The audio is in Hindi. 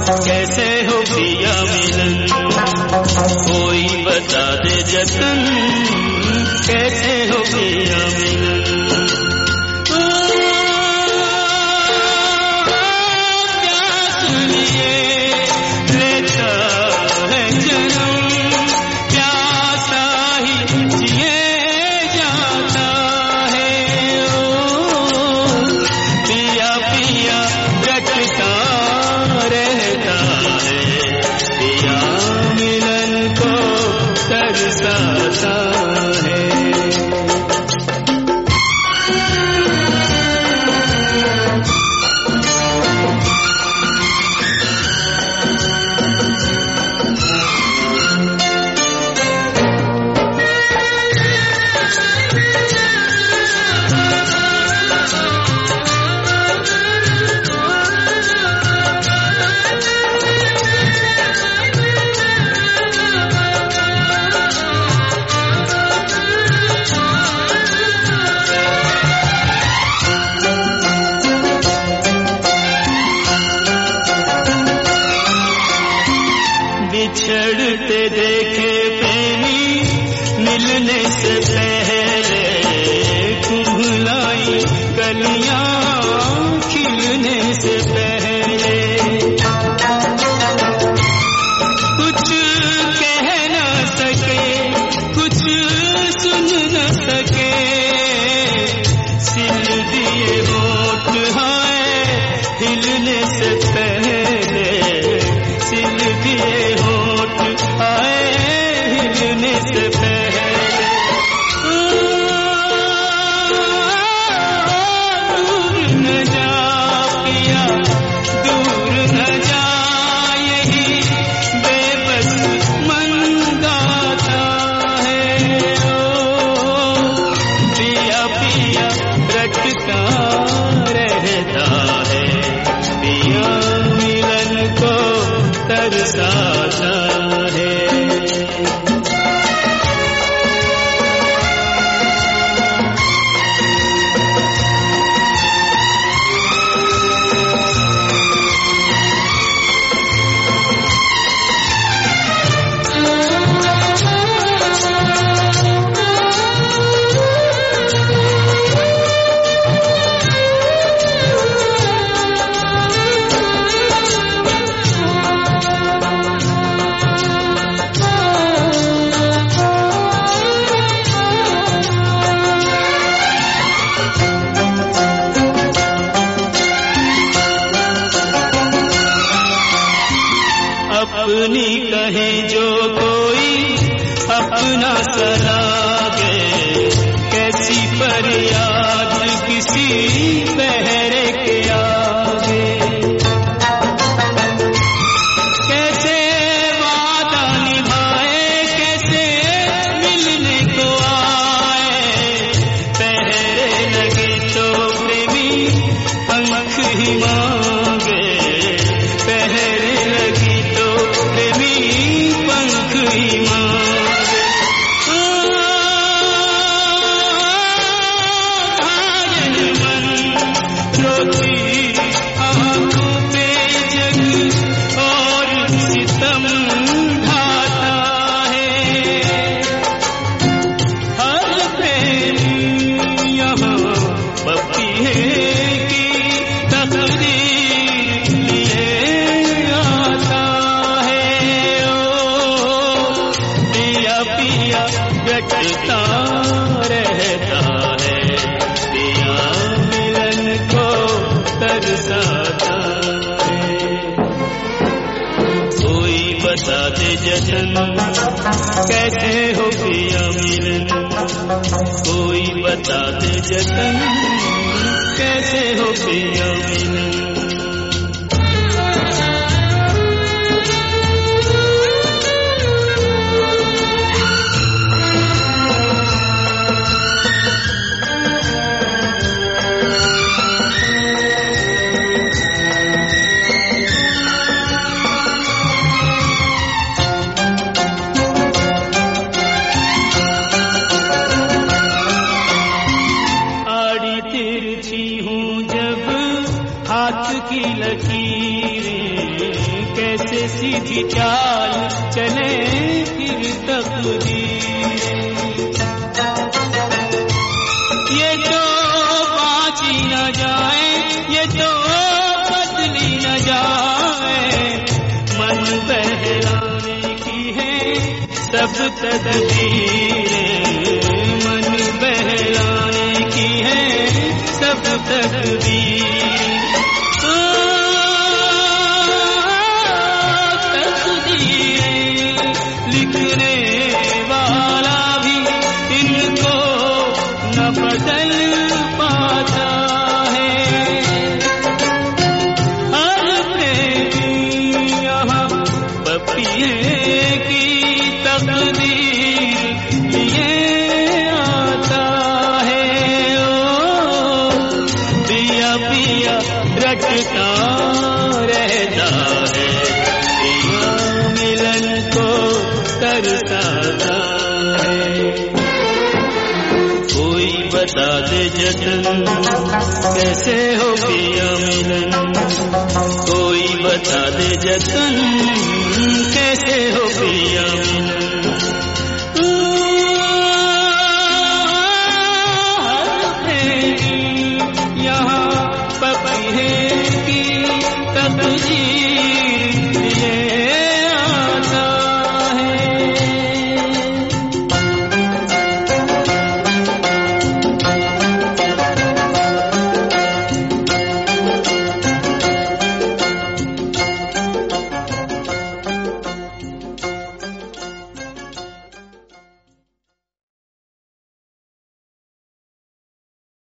कैसे हो पिया मिलन, कोई बता दे जतन, कैसे हो पिया मिलन। बिछड़ते देखे प्रेमी मिलने से पहले, कुम्हलाई कलियां खिलने से पहले। कुछ कह न सके, कुछ सुन न सके, सिल दिए होठ हाय हिलने से पहले, सिल दिए आए हिलने से पहले। दूर न जा पिया, दूर न जा, यही बेबस मन गाता है। ओ पिया पिया रटता रहता है, पिया मिलन को तरसाता है। अपनी कहे जो कोई अपना सा लागे, कैसी फरियाद किसी पहरे के आगे। कैसे वादा निभाए, कैसे मिलने को आए, पहरे लगे तो प्रेमी पंख ही मांगे, पहरे लगी तो प्रेमी पंख ही मांगे। मन रोती आंखों पे जग और सितम ढाता है। हर प्रेमी यहाँ बपिए की तकदीर लिए आता है। ओ पिया पिया रटता रहता है, पिया मिलन को तरसाता है। कोई बता दे जतन, कैसे हो पिया मिलन, कोई बता दे जतन, कैसे हो पिया मिलन। तिरछी हूँ जब हाथ की चाल चले फिर तकदीर। ये तो बाँची न जाए, ये तो बदली न जाए, मन बहलाने की है सब तकदीरें, मन बहलाने की है सब तकदीर। लिखने वाला भी इनको न बदल पाता है, हर प्रेमी यहाँ पपिए की तकदीर लिए आता है। ओ पिया पिया रटता रहता है, पिया मिलन को तरसाता है। कोई बता दे जतन कैसे हो पिया मिलन, कोई बता दे जतन कैसे हो पिया मिलन। यहाँ पपिए की तकदीर